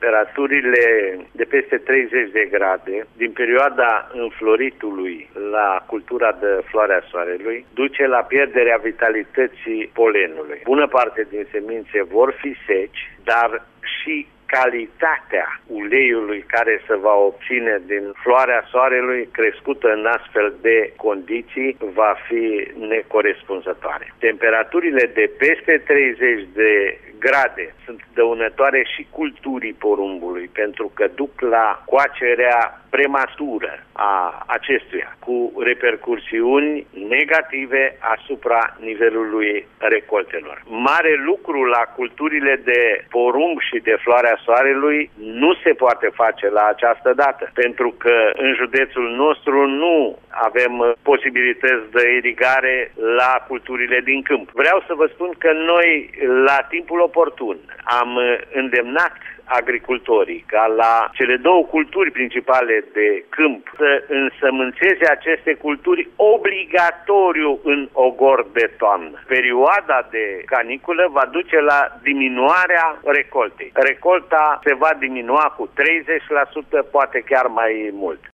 temperaturile de peste 30 de grade din perioada înfloritului la cultura de floarea soarelui duce la pierderea vitalității polenului. Bună parte din semințe vor fi seci, dar și calitatea uleiului care se va obține din floarea soarelui crescută în astfel de condiții va fi necorespunzătoare. Temperaturile de peste 30 de grade sunt dăunătoare și culturii porumbului pentru că duc la coacerea prematură a acestuia cu repercursiuni negative asupra nivelului recoltelor. Mare lucru la culturile de porumb și de floarea soarelui nu se poate face la această dată, pentru că în județul nostru nu avem posibilități de irigare la culturile din câmp. Vreau să vă spun că noi, la timpul oportun, am îndemnat agricultorii ca la cele două culturi principale de câmp să însămânțeze aceste culturi obligatoriu în ogor de toamnă. Perioada de caniculă va duce la diminuarea recoltei. Recolta se va diminua cu 30%, poate chiar mai mult.